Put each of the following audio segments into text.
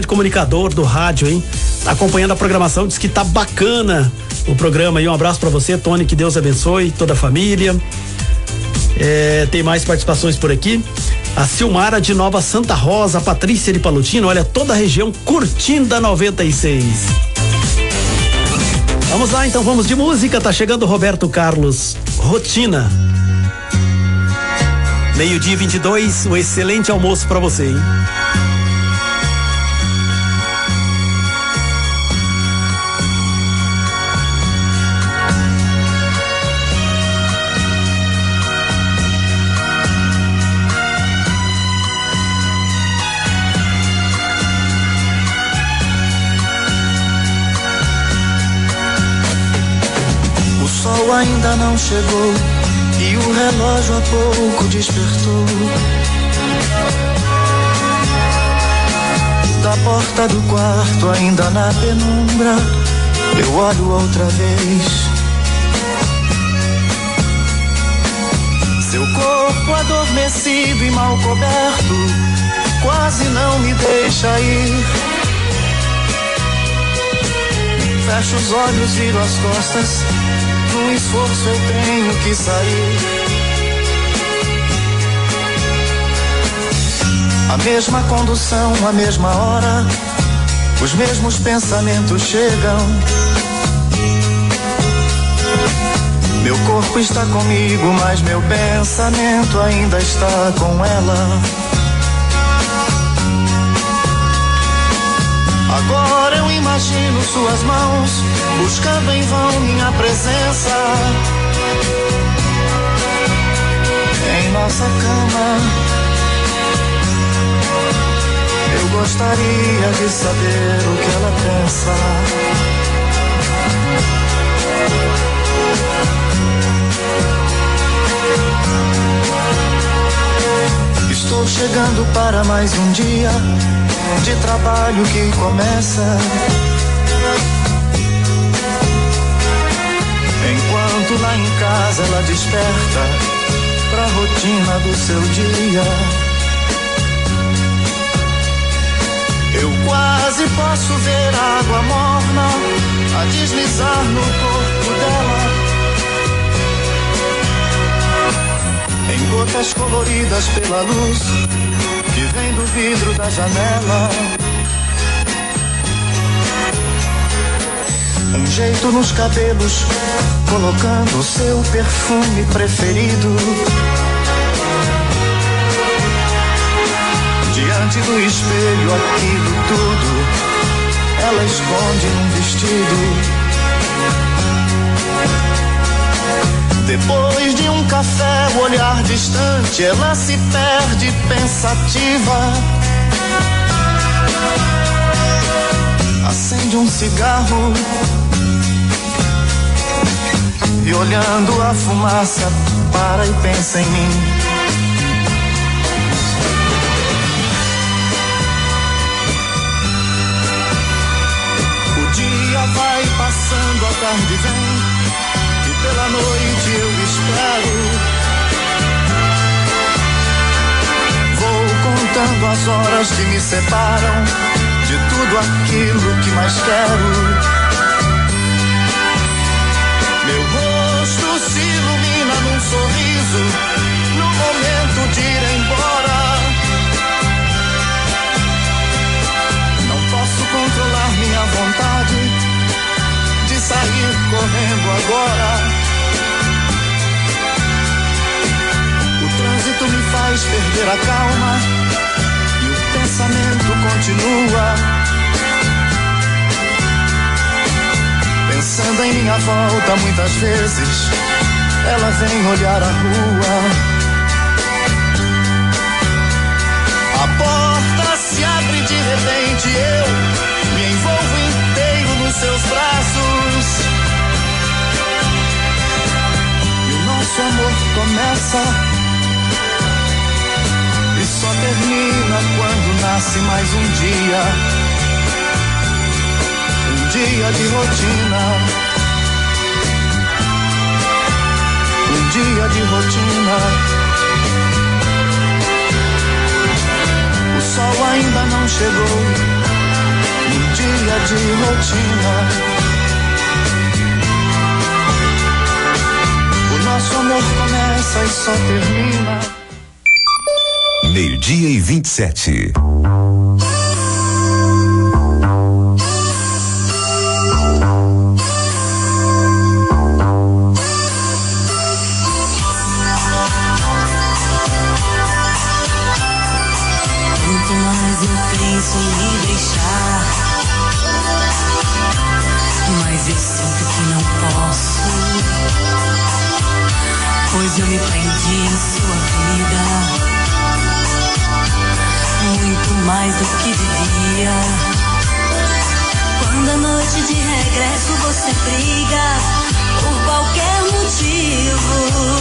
comunicador do rádio, hein? Tá acompanhando a programação, diz que tá bacana o programa aí. Um abraço pra você, Tony, que Deus abençoe toda a família. Tem mais participações por aqui. A Silmara de Nova Santa Rosa, a Patrícia de Palutino, olha, toda a região curtindo a 96. Vamos lá, então, vamos de música. Tá chegando o Roberto Carlos, Rotina. 12:22, um excelente almoço pra você, hein? Ainda não chegou e o relógio há pouco despertou. Da porta do quarto, ainda na penumbra, eu olho outra vez. Seu corpo adormecido e mal coberto quase não me deixa ir. Fecho os olhos, viro as costas. No esforço eu tenho que sair. A mesma condução, a mesma hora, os mesmos pensamentos chegam. Meu corpo está comigo, mas meu pensamento ainda está com ela. Agora eu imagino suas mãos buscando em vão minha presença em nossa cama. Eu gostaria de saber o que ela pensa. Estou chegando para mais um dia de trabalho que começa. Enquanto lá em casa ela desperta pra rotina do seu dia. Eu quase posso ver a água morna a deslizar no corpo dela, em gotas coloridas pela luz que vem do vidro da janela. Um jeito nos cabelos, colocando o seu perfume preferido. Diante do espelho, aquilo tudo ela esconde num vestido. Depois de um café, o olhar distante, ela se perde pensativa. Acende um cigarro e olhando a fumaça para e pensa em mim. O dia vai passando, a tarde vem e pela noite eu espero. Vou contando as horas que me separam de tudo aquilo que mais quero. Meu rosto se ilumina num sorriso no momento de ir embora. Não posso controlar minha vontade de sair correndo agora. O trânsito me faz perder a calma e o pensamento continua. Pensando em minha volta muitas vezes, ela vem olhar a rua. A porta se abre de repente, eu me envolvo inteiro nos seus braços. E o nosso amor começa e só termina quando nasce mais um dia. Dia de rotina, um dia de rotina. O sol ainda não chegou de rotina. O nosso amor começa e só termina. 12:27. Quanto mais eu penso em me deixar, mas eu sinto que não posso, pois eu me prendi em sua vida, muito mais do que devia. Quando à noite de regresso você briga por qualquer motivo,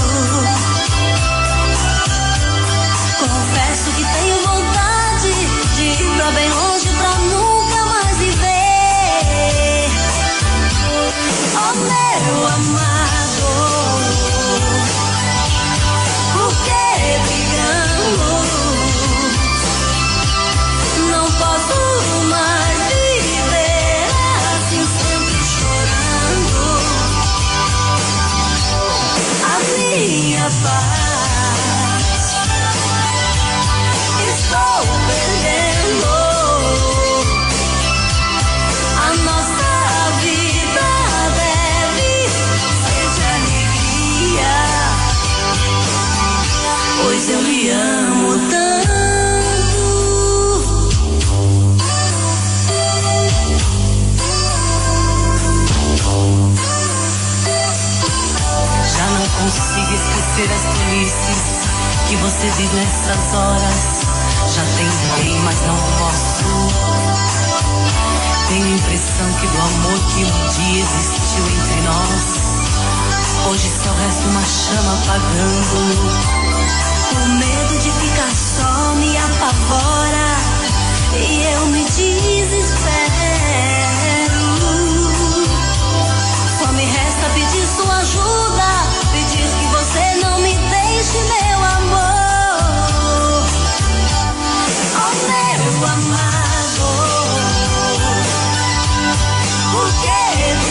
confesso que tenho vontade de ir pra bem longe pra nunca mais viver. Oh meu amado, por que brigamos? Não posso mais viver assim, sempre chorando. A minha paz estou perdendo. A nossa vida deve ser de alegria, pois eu lhe amo tanto. Já não consigo esquecer as tolices que você vive nessas horas. Já tentei, mas não posso. Tenho a impressão que do amor que um dia existiu entre nós, hoje só resta uma chama apagando. O medo de ficar só me apavora e eu me desespero. Só me resta pedir sua ajuda, pedir que você não me deixe, meu amor. Oh meu amado, por que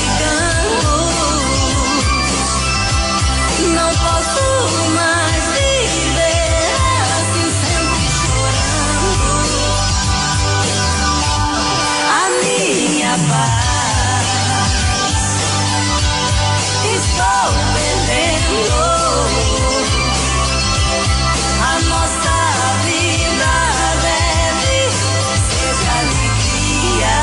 brigamos? Não posso mais viver assim, sempre chorando. A minha paz estou perdendo. A nossa vida deve ser de alegria.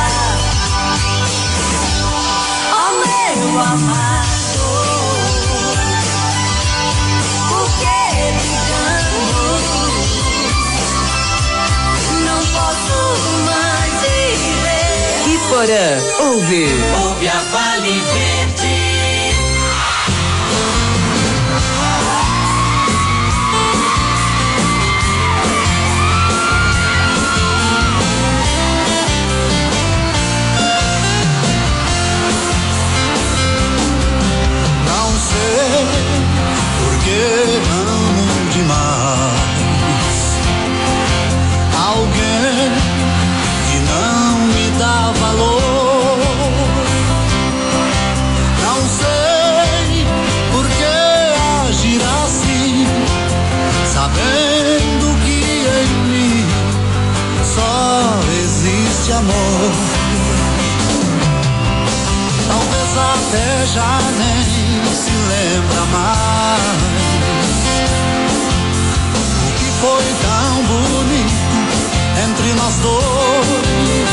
Oh meu amado, por que brigamos? Não posso mais viver. E Porã, ouve. Ouve a Vale Verde. Não sei por que amo demais alguém que não me dá valor. Não sei por que agir assim, sabendo que em mim só existe amor. Talvez até já nem se lembra mais o que foi tão bonito entre nós dois.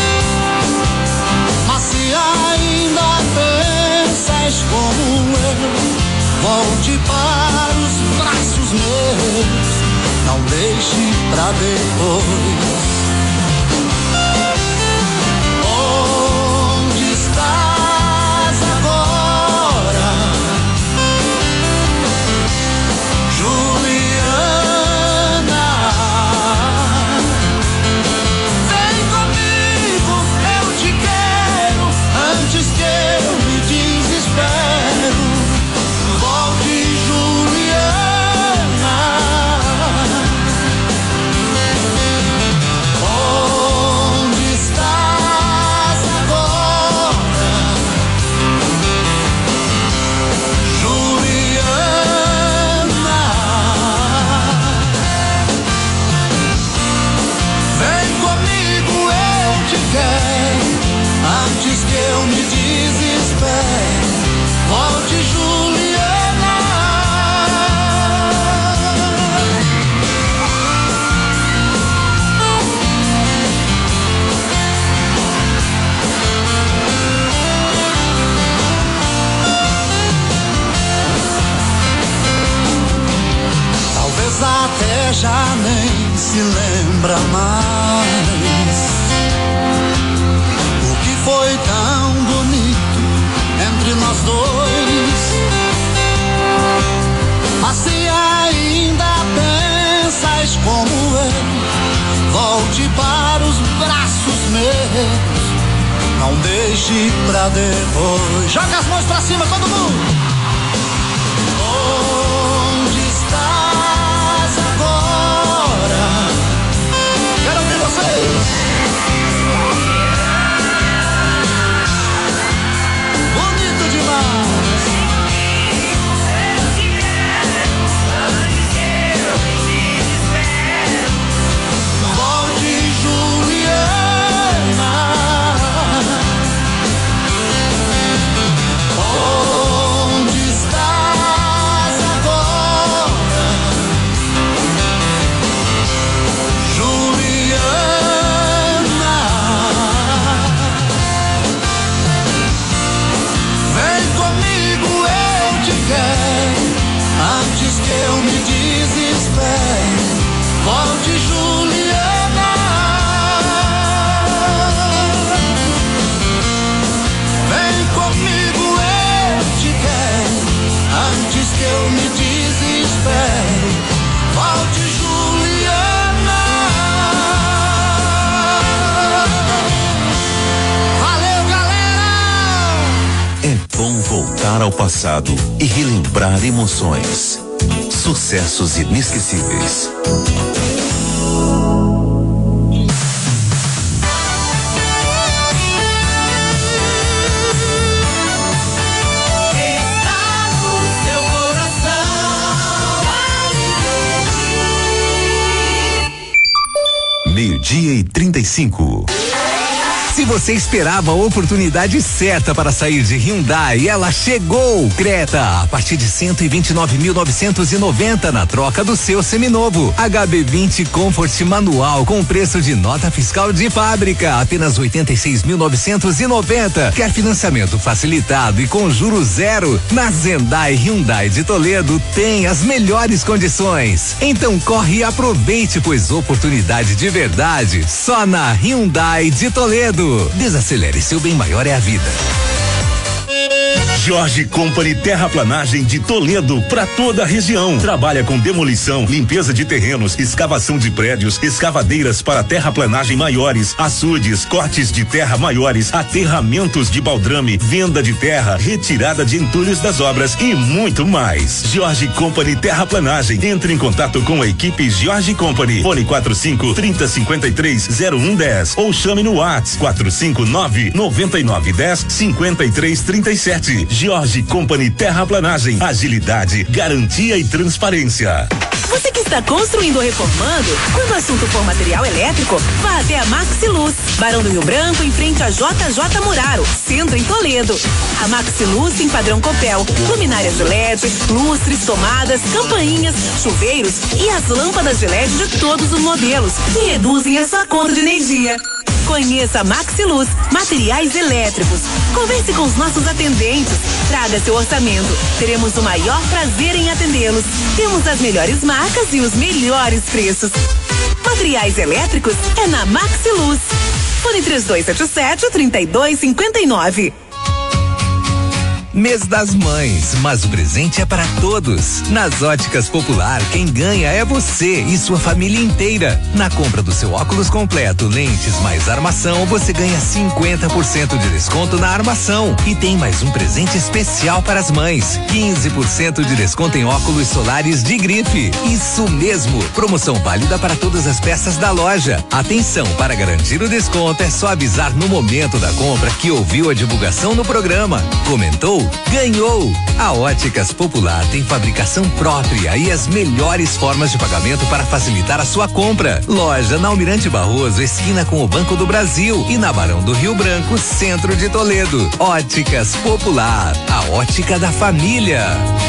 Mas se ainda pensas como eu, volte para os braços meus, não deixe pra depois. Onde estás agora, Juliana? Vem comigo, eu te quero, antes que eu me desespero. Volte, Juliana. que eu me desespero. Volte, Juliana. Talvez até já nem se lembra mais o que foi tão bonito entre nós dois. Mas se ainda pensas como eu, volte para os braços meus. Não deixe pra depois. Joga as mãos pra cima, todo mundo. Onde estás agora? Quero ouvir vocês. Bonito demais. Volte, Juliana. Onde estás agora, Juliana? Vem comigo, eu te quero, antes que eu me desespere. Volte, Juliana. Vem comigo, eu te quero, antes que eu me desespere. Volte, Juliana. Valeu, galera! É bom voltar ao passado e relembrar emoções. Sucessos inesquecíveis. Meio-dia e 35. Se você esperava a oportunidade certa para sair de Hyundai, ela chegou! Creta, a partir de 129.990 na troca do seu seminovo. HB20 Comfort manual com preço de nota fiscal de fábrica, apenas 86.990. Quer financiamento facilitado e com juros zero? Na Zendai Hyundai de Toledo tem as melhores condições. Então corre e aproveite, pois oportunidade de verdade só na Hyundai de Toledo. Desacelere, seu bem maior é a vida. Jorge Company Terraplanagem de Toledo para toda a região. Trabalha com demolição, limpeza de terrenos, escavação de prédios, escavadeiras para terraplanagem maiores, açudes, cortes de terra maiores, aterramentos de baldrame, venda de terra, retirada de entulhos das obras e muito mais. Jorge Company Terraplanagem. Entre em contato com a equipe Jorge Company. Fone 45-3053-0110 ou chame no WhatsApp 459-9910-5337. Jorge Company Terraplanagem. Agilidade, garantia e transparência. Você que está construindo ou reformando, quando o assunto for material elétrico, vá até a Maxiluz, Barão do Rio Branco, em frente a JJ Muraro, centro em Toledo. A Maxiluz tem padrão Copel, luminárias de LED, lustres, tomadas, campainhas, chuveiros e as lâmpadas de LED de todos os modelos, que reduzem a sua conta de energia. Conheça a Maxiluz, materiais elétricos. Converse com os nossos atendentes. Traga seu orçamento. Teremos o maior prazer em atendê-los. Temos as melhores marcas e os melhores preços. Materiais elétricos é na Maxiluz. Fone 3277-3259. Mês das Mães, mas o presente é para todos. Nas Óticas Popular, quem ganha é você e sua família inteira. Na compra do seu óculos completo, lentes mais armação, você ganha 50% de desconto na armação. E tem mais um presente especial para as mães: 15% de desconto em óculos solares de grife. Isso mesmo, promoção válida para todas as peças da loja. Atenção, para garantir o desconto é só avisar no momento da compra que ouviu a divulgação no programa, comentou Ganhou! A Óticas Popular tem fabricação própria e as melhores formas de pagamento para facilitar a sua compra. Loja na Almirante Barroso, esquina com o Banco do Brasil, e na Barão do Rio Branco, centro de Toledo. Óticas Popular, a ótica da família.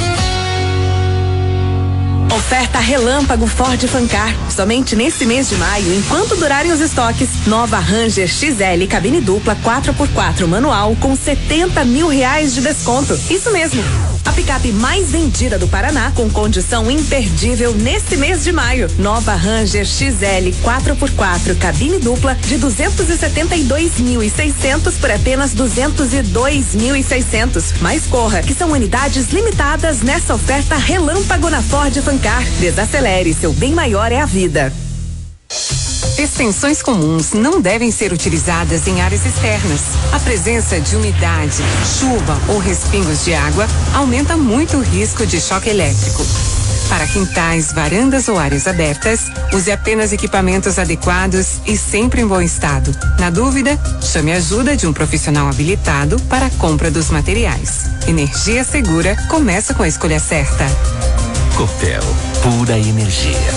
Oferta relâmpago Ford Fancar. Somente nesse mês de maio, enquanto durarem os estoques, nova Ranger XL cabine dupla 4x4 manual com R$70 mil de desconto. Isso mesmo. A picape mais vendida do Paraná com condição imperdível nesse mês de maio. Nova Ranger XL 4x4 cabine dupla de R$272.600 por apenas R$202.600. Mas corra, que são unidades limitadas nessa oferta relâmpago na Ford Fancar. Desacelere, seu bem maior é a vida. Extensões comuns não devem ser utilizadas em áreas externas. A presença de umidade, chuva ou respingos de água aumenta muito o risco de choque elétrico. Para quintais, varandas ou áreas abertas, use apenas equipamentos adequados e sempre em bom estado. Na dúvida, chame a ajuda de um profissional habilitado para a compra dos materiais. Energia segura começa com a escolha certa. Copel, pura energia.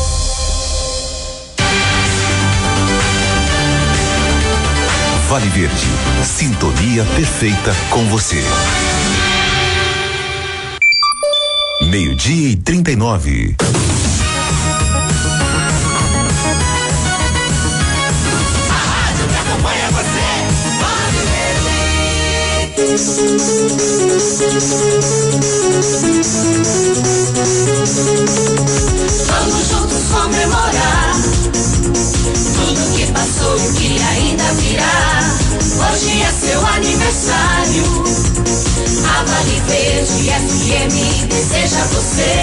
Vale Verde, sintonia perfeita com você. 12:39. A rádio que acompanha você, Vale Verde. Vamos juntos comemorar tudo que passou e o que ainda virá. Hoje é seu aniversário. A Vale Verde FM deseja a você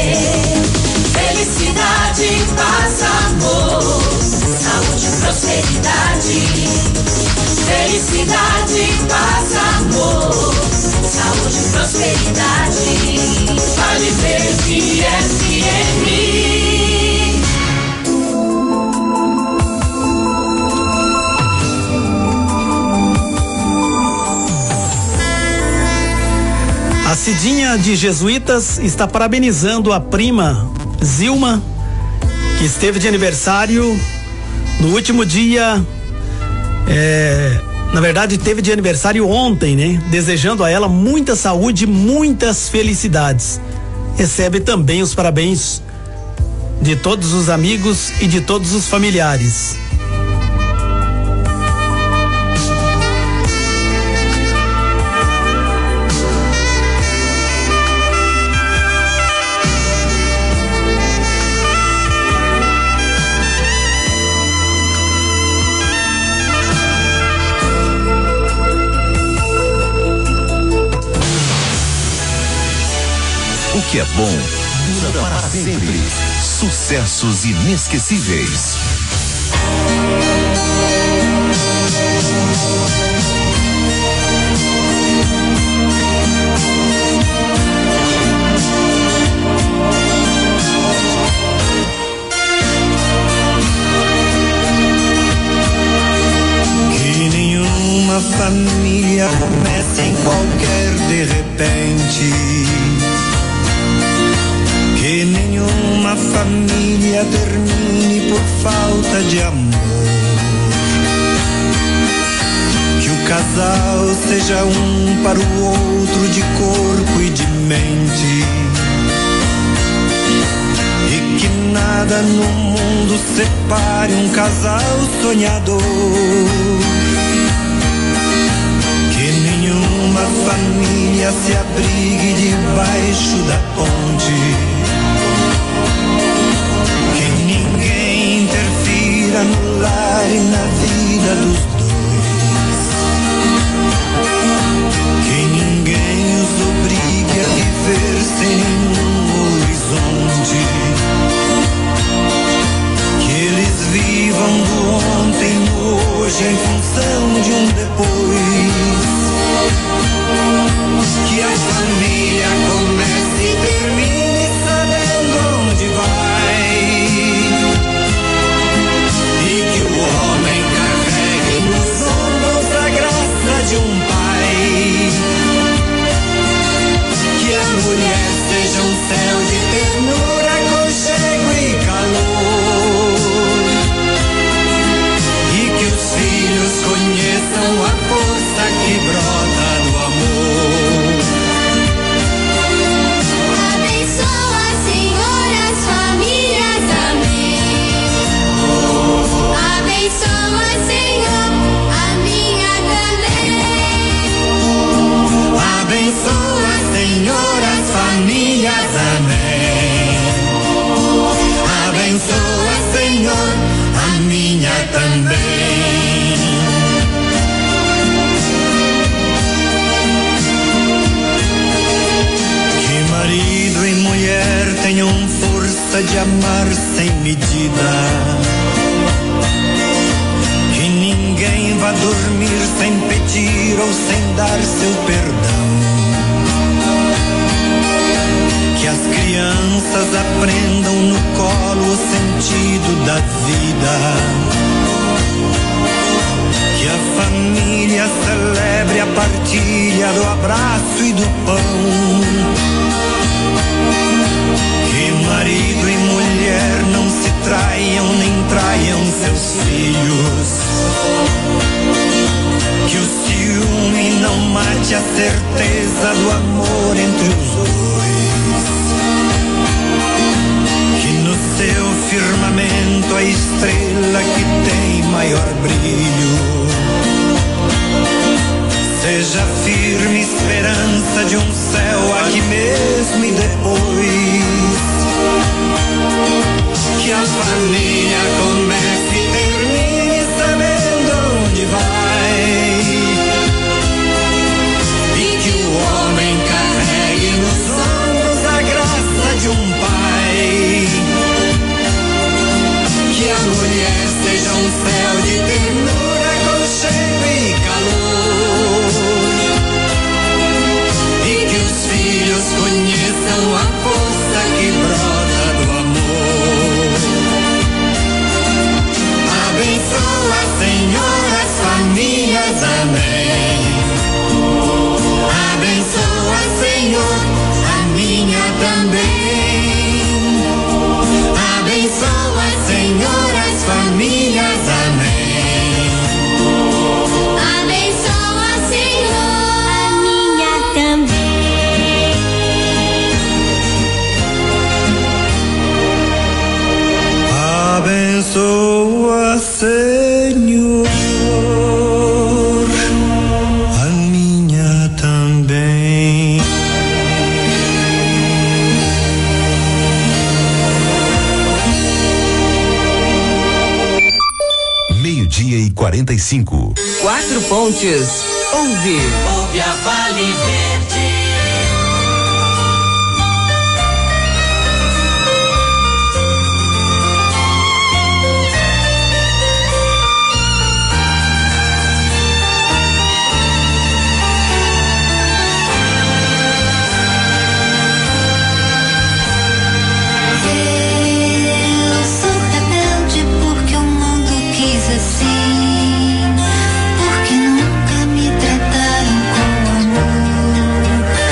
felicidade, paz, amor, saúde e prosperidade. Felicidade, paz, amor, saúde e prosperidade. Vale Verde FM. A Cidinha de Jesuítas está parabenizando a prima Zilma, que esteve de aniversário no último dia, na verdade teve de aniversário ontem, né? Desejando a ela muita saúde, muitas felicidades. Recebe também os parabéns de todos os amigos e de todos os familiares. O que é bom dura para sempre. Sucessos inesquecíveis. Que nenhuma família comece em qualquer de repente. Que nenhuma família termine por falta de amor. Que o casal seja um para o outro de corpo e de mente. E que nada no mundo separe um casal sonhador. Que nenhuma família se abrigue debaixo da ponte. No lar e na vida dos dois. Que ninguém os obrigue a viver sem nenhum horizonte. Que eles vivam do ontem no hoje em função sem pedir ou sem dar seu perdão. Que as crianças aprendam no colo o sentido da vida. Que a família celebre a partilha do abraço e do pão. Que marido e mulher não se traiam nem traiam seus filhos. Que o ciúme não mate a certeza do amor entre os dois. Que no seu firmamento a estrela que tem maior brilho seja firme esperança de um céu aqui mesmo e depois. Que a família comece e termine sabendo onde vai. E que o homem carregue nos ombros a graça de um pai. Que a mulher seja um céu de ternura, aconchego e calor. E que os filhos conheçam a força que brota do amor. Abençoa, Senhor, as famílias, amém. Abençoa, Senhor, a minha também. Abençoa, Senhor, as famílias, amém. Abençoa, Senhor, a minha também. Abençoa, Senhor, a minha também. Meio-dia e 45. Quatro Pontes. Ouve Ouve a Vale Verde. Eu sou rebelde porque o mundo quis assim, porque nunca me trataram com amor.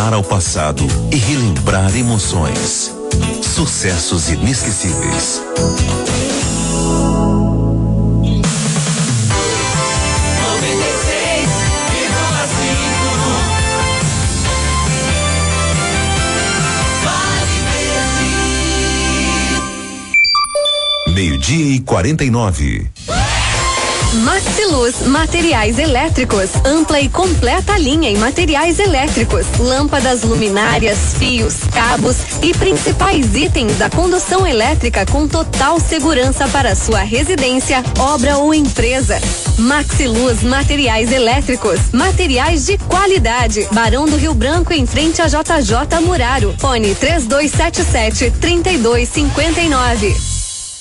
voltar ao passado e relembrar emoções. Sucessos inesquecíveis. Meio-dia e 49. Maxiluz Materiais Elétricos, ampla e completa linha em materiais elétricos, lâmpadas, luminárias, fios, cabos e principais itens da condução elétrica com total segurança para sua residência, obra ou empresa. Maxiluz Materiais Elétricos, materiais de qualidade. Barão do Rio Branco, em frente a JJ Muraro. Fone 3277-3259.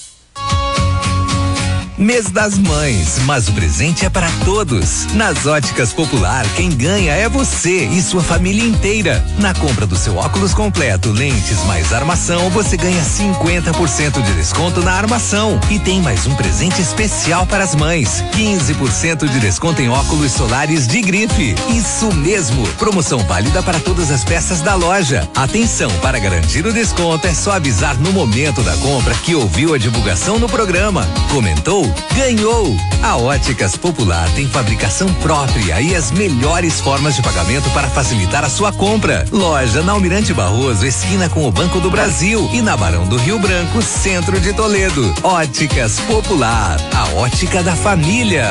Mês das Mães, mas o presente é para todos. Nas Óticas Popular, quem ganha é você e sua família inteira. Na compra do seu óculos completo, lentes mais armação, você ganha 50% de desconto na armação. E tem mais um presente especial para as mães: 15% de desconto em óculos solares de grife. Isso mesmo, promoção válida para todas as peças da loja. Atenção, para garantir o desconto é só avisar no momento da compra que ouviu a divulgação no programa. Comentou? Ganhou! A Óticas Popular tem fabricação própria e as melhores formas de pagamento para facilitar a sua compra. Loja na Almirante Barroso, esquina com o Banco do Brasil, e na Barão do Rio Branco, centro de Toledo. Óticas Popular, a ótica da família.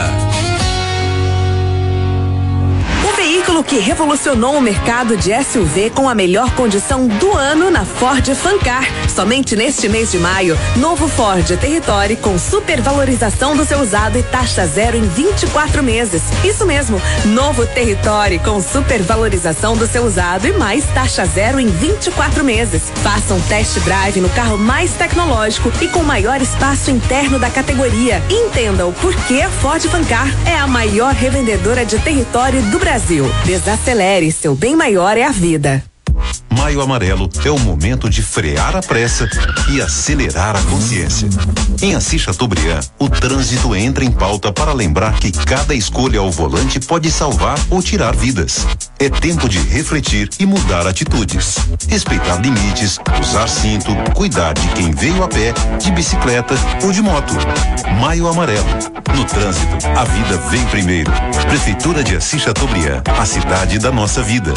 Veículo que revolucionou o mercado de SUV com a melhor condição do ano na Ford Fancar. Somente neste mês de maio, novo Ford Territory com supervalorização do seu usado e taxa zero em 24 meses. Isso mesmo, novo Territory com supervalorização do seu usado e mais taxa zero em 24 meses. Faça um test drive no carro mais tecnológico e com maior espaço interno da categoria. Entenda o porquê a Ford Fancar é a maior revendedora de Territory do Brasil. Desacelere, seu bem maior é a vida. Maio Amarelo é o momento de frear a pressa e acelerar a consciência. Em Assis Chateaubriand, o trânsito entra em pauta para lembrar que cada escolha ao volante pode salvar ou tirar vidas. É tempo de refletir e mudar atitudes. Respeitar limites, usar cinto, cuidar de quem veio a pé, de bicicleta ou de moto. Maio Amarelo. No trânsito, a vida vem primeiro. Prefeitura de Assis Chateaubriand, a cidade da nossa vida.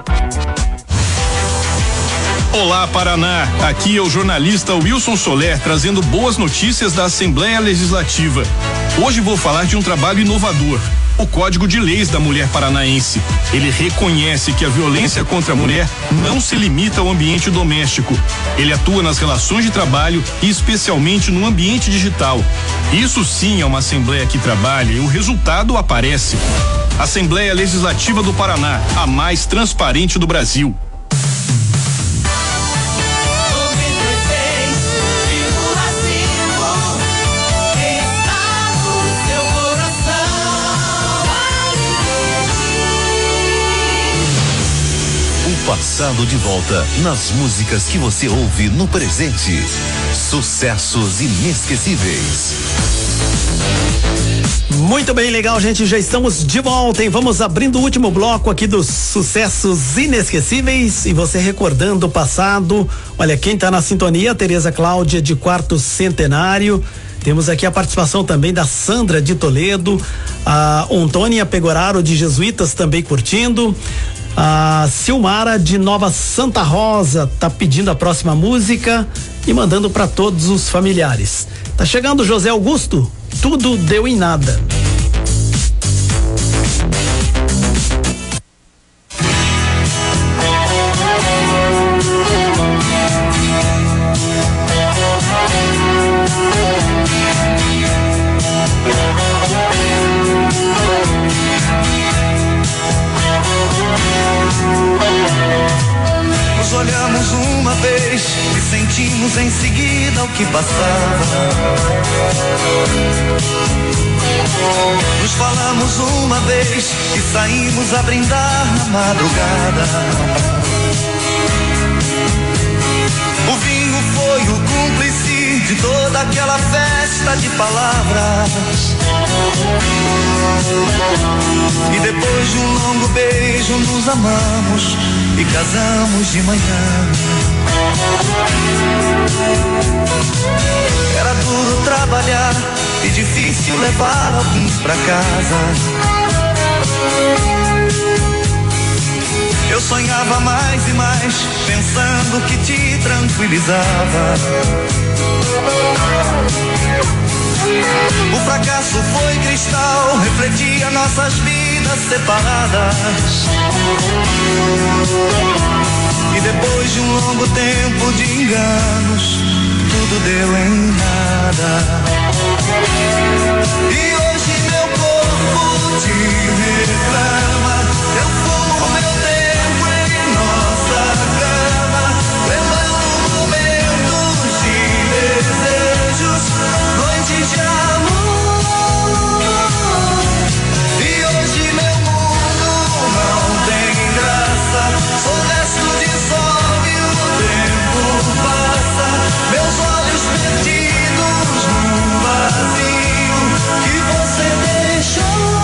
Olá, Paraná, aqui é o jornalista Wilson Soler trazendo boas notícias da Assembleia Legislativa. Hoje vou falar de um trabalho inovador, o Código de Leis da Mulher Paranaense. Ele reconhece que a violência contra a mulher não se limita ao ambiente doméstico. Ele atua nas relações de trabalho e especialmente no ambiente digital. Isso sim é uma Assembleia que trabalha e o resultado aparece. Assembleia Legislativa do Paraná, a mais transparente do Brasil. Passado de volta nas músicas que você ouve no presente. Sucessos inesquecíveis. Muito bem, legal, gente, já estamos de volta, hein? Vamos abrindo o último bloco aqui dos sucessos inesquecíveis e você recordando o passado. Olha, quem tá na sintonia, Tereza Cláudia de quarto centenário. Temos aqui a participação também da Sandra de Toledo, a Antônia Pegoraro de Jesuítas também curtindo. A Silmara de Nova Santa Rosa tá pedindo a próxima música e mandando para todos os familiares. Tá chegando José Augusto, Tudo Deu em Nada. Olhamos uma vez e sentimos em seguida o que passava. Nos falamos uma vez e saímos a brindar na madrugada. O vinho foi o cúmplice de toda aquela festa de palavras. E depois de um longo beijo nos amamos e casamos de manhã. Era duro trabalhar e difícil levar alguém pra casa. Eu sonhava mais e mais, pensando que te tranquilizava. O fracasso foi cristal, refletia nossas vidas separadas. E depois de um longo tempo de enganos, tudo deu em nada. E hoje meu corpo te reclama. Eu fumo meu tempo em nossa cama, lembrando momentos de desejos, noites de amor. E hoje meu mundo não tem graça, sou resto de sol e o tempo passa, meus olhos perdidos num vazio que você deixou.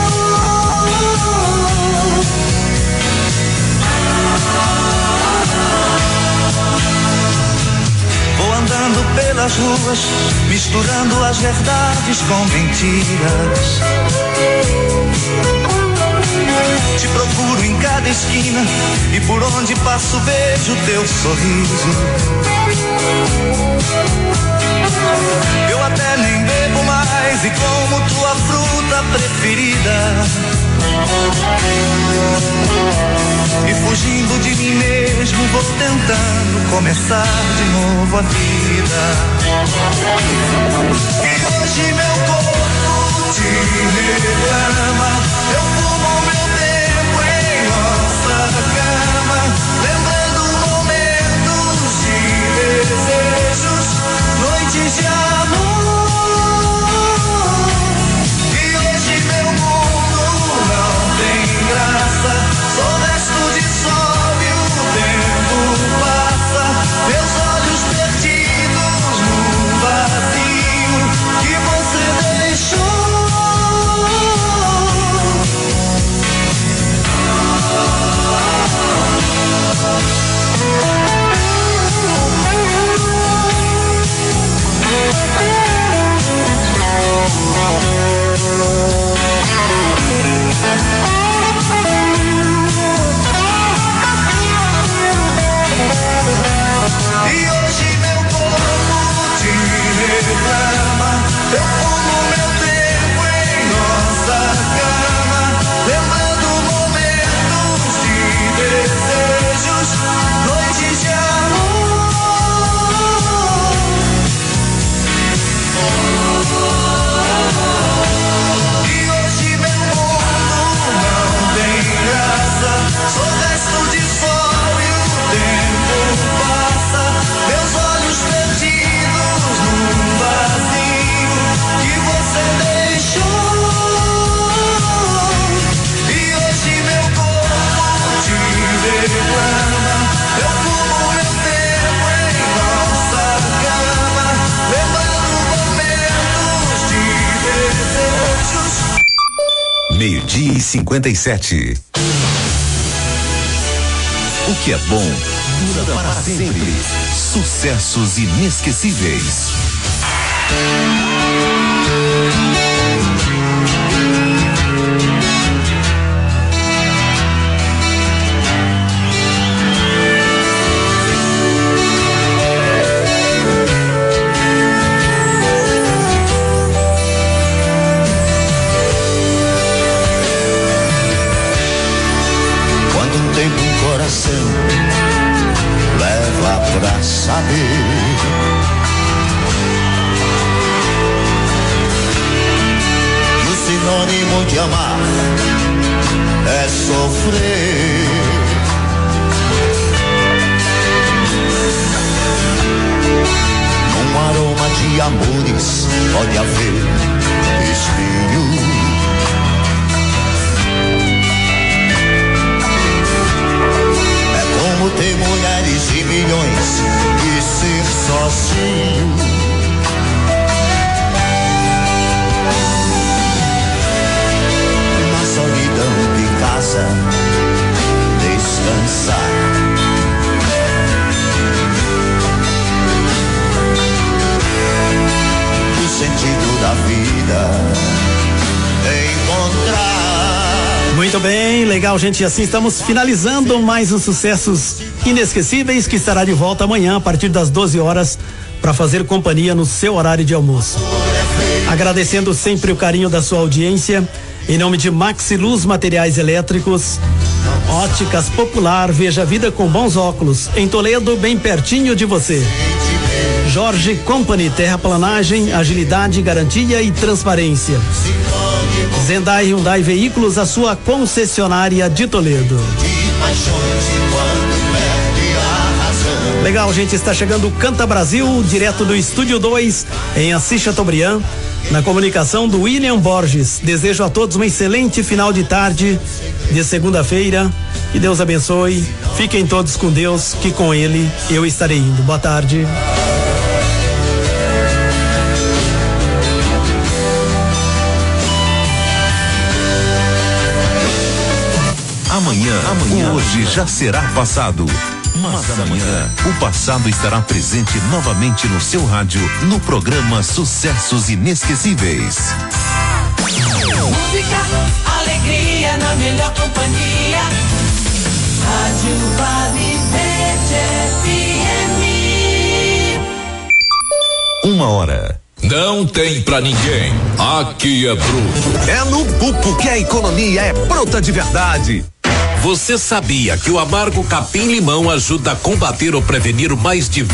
Vou andando pelas ruas, misturando as verdades com mentiras. Te procuro em cada esquina e por onde passo vejo teu sorriso. Eu até nem bebo mais e como tua fruta preferida. E fugindo de mim mesmo vou tentando começar de novo a vida. E hoje meu corpo te reclama. Eu fumo meu tempo em nossa cama, lembrando momentos de desejos, noites de amor. E hoje meu mundo não tem graça, sou resto de sol e o tempo passa, meus olhos perdidos num vazio que você deixou. E hoje meu corpo te reclama. Eu fumo meu tempo em nossa cama, lembrando momentos de desejos, noites de amor. E hoje meu mundo não tem graça, sou resto de sol e o tempo passa, meus olhos perdidos num vazio que você deixou. E hoje meu corpo te reclama. Eu fumo meu tempo em nossa cama, lembrando momentos de desejos. 12:57. O que é bom dura para sempre. Sucessos inesquecíveis. Quando um tempo um coração leva pra saber, que o sinônimo de amar é sofrer. Num aroma de amores pode haver espinho. Como ter mulheres e milhões e ser sozinho. Na solidão de casa, descansar. Legal, gente, assim estamos finalizando mais os sucessos inesquecíveis, que estará de volta amanhã a partir das 12 horas para fazer companhia no seu horário de almoço. Agradecendo sempre o carinho da sua audiência, em nome de Maxiluz Materiais Elétricos, Óticas Popular, veja a vida com bons óculos, em Toledo, bem pertinho de você. Jorge Company, terraplanagem, agilidade, garantia e transparência. Zendai Hyundai Veículos, a sua concessionária de Toledo. Legal, gente, está chegando o Canta Brasil, direto do Estúdio 2, em Assis Chateaubriand, na comunicação do William Borges. Desejo a todos um excelente final de tarde de segunda-feira. Que Deus abençoe. Fiquem todos com Deus, que com Ele eu estarei indo. Boa tarde. Amanhã, hoje já será passado. Mas amanhã, o passado estará presente novamente no seu rádio, no programa Sucessos Inesquecíveis. Música, alegria na melhor companhia. Rádio Vale FM. 1h. Não tem pra ninguém. Aqui é bruto. É no Pupo que a economia é bruta de verdade. Você sabia que o amargo capim-limão ajuda a combater ou prevenir mais de